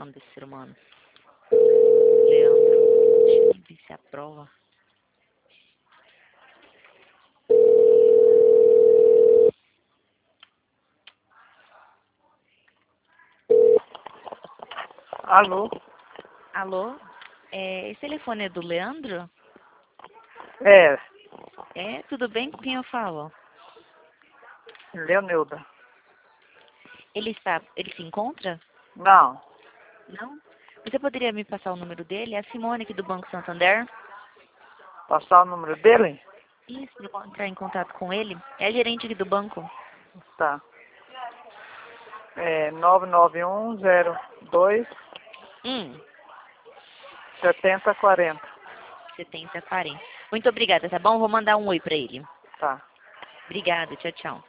falando desse ser humano? Leandro. Deixa eu ver se aprova. Alô? Alô? Esse telefone é do Leandro? É, Tudo bem? Com quem eu falo? Leonilda. Ele se encontra? Não, Não? Você poderia me passar o número dele? É a Simone aqui do Banco Santander. passar o número dele? Isso, para eu entrar em contato com ele. É a gerente aqui do banco. Tá. É 99102 Hum, 7040. 7040. Muito obrigada, tá bom? Vou mandar um oi para ele. Tá. Obrigada, tchau, tchau.